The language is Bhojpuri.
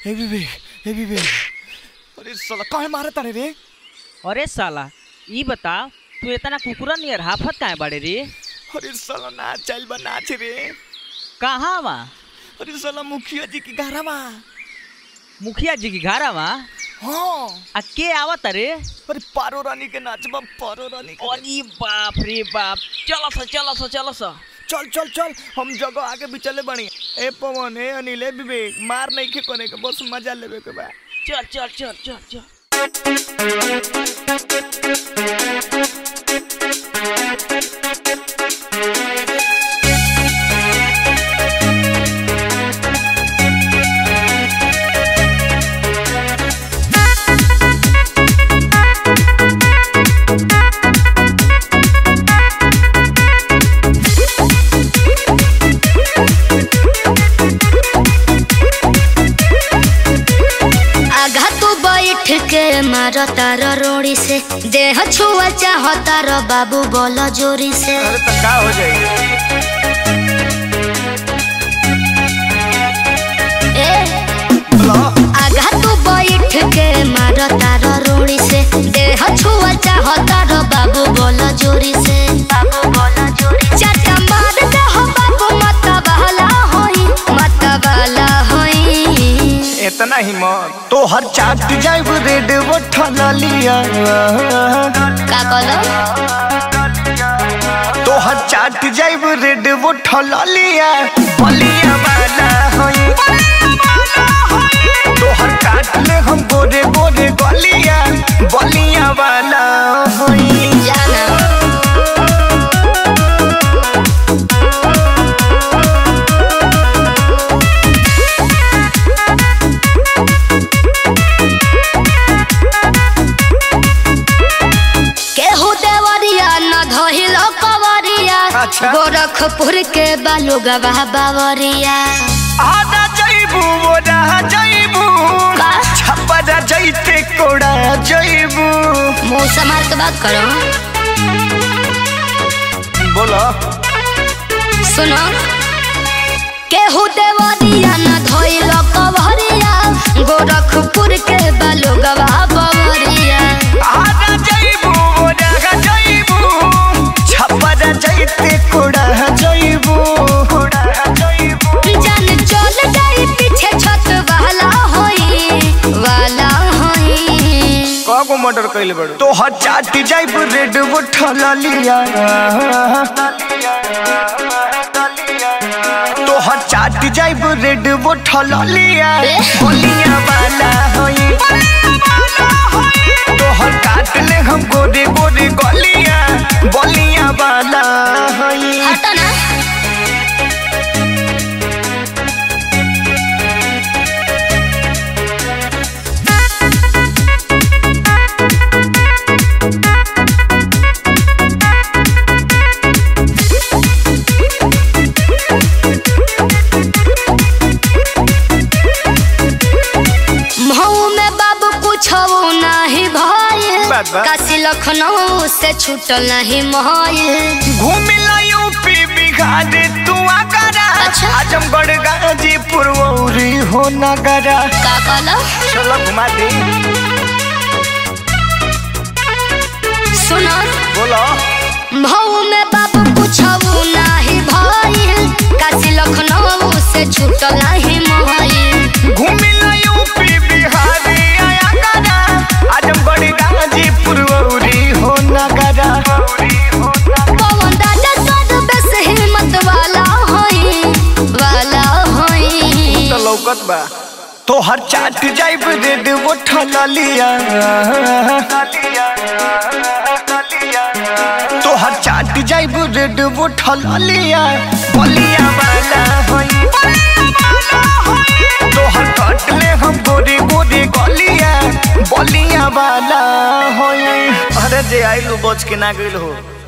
ए विवेक अरे साला काहे मारे तारे रे? अरे साला ई बता तू इतना कुकुरा नियर हाफत काहे बाड़े रे? अरे साला नाच चल बा नाच रे। कहाँ वा? अरे साला मुखिया जी की घरा बा। मुखिया जी की घरा वा? हाँ। आ के आवत रे? अरे पारो रानी के नाच बा, पारो रानी के। अरे बाप रे बाप, चलो सा चल हम जगह आगे भी चले बनी। ए पवन ए अनिल ए विवेक मार नहीं के कोने के बस मजा लेवे के बा। चल के मारो तारो रोड़ी से देह छुआ चाहो तारो बाबू बोलो जोरी से। अरे तो का हो जाएगी? आगा तू बैठ के मारो तारो रोड़ी से देह छुआ चाहो तारो बाबू बोलो जोरी से। चाचा मार दे हो बाबू मतवाला होई इतना हिम्मत तो हर चाट जाइब रेड वो ठला लिया। का कहलो? तो हर चाट जाइब रेड वो ठला लिया। बलिया वाला होई तो हर काट ले हम गोरे गोरे गलिया। बलिया वाला होई जाना गोरखपुर के बालू गवाह बावरिया। आदा जइबू ओदा जइबू छपरा जइते कोड़ा जइबू। मुंह संभाल के बात करो। बोलो सुनो केहू देवरिया न धोइलो कवरिया। गोरखपुर के बालू गवाह बावरिया। आदा जइबू ओदा जइबू छपरा जइते कोड़ा जइबू। जान चल जाई पीछे छत वाला होई कागो मर्डर कइले बड़ो तो हर चाट जाइब रेड वो ठला लिया। तो हर चाट जाइब रेड वो ठला लिया। बलिया वाला होई तो हर काट ले हम गोरे गोरे गलिया। बलिया वाला होई हटा ना। काशी लखनऊ से छूटल नहीं मोहल। घूमिला यूपी बिहार तू आगरा। अच्छा। आजमगढ़ गाजीपुर औरी हो नगरा। का कहलो? चलो घुमा दे। सुनो बोलो भाऊ में बाबू पूछऊ नहीं भइल। काशी लखनऊ से छूटल नहीं मोहल। घूमिला यूपी बिहार आगरा। आजमगढ़ गाजीपुर औरी हो नगरा। पवन दादा सद बस हिम्मत वाला होई तो लौकत बा तो हर चाट जाइब रेड वो ठला लिया। तो हर चाट जाइब रेड वो ठला लिया। बलिया वाला होई तो हर काट ले हम गोरे गोरे गलिया। बलिया वाला होई अरे जे आइलू बच के ना गइल हो।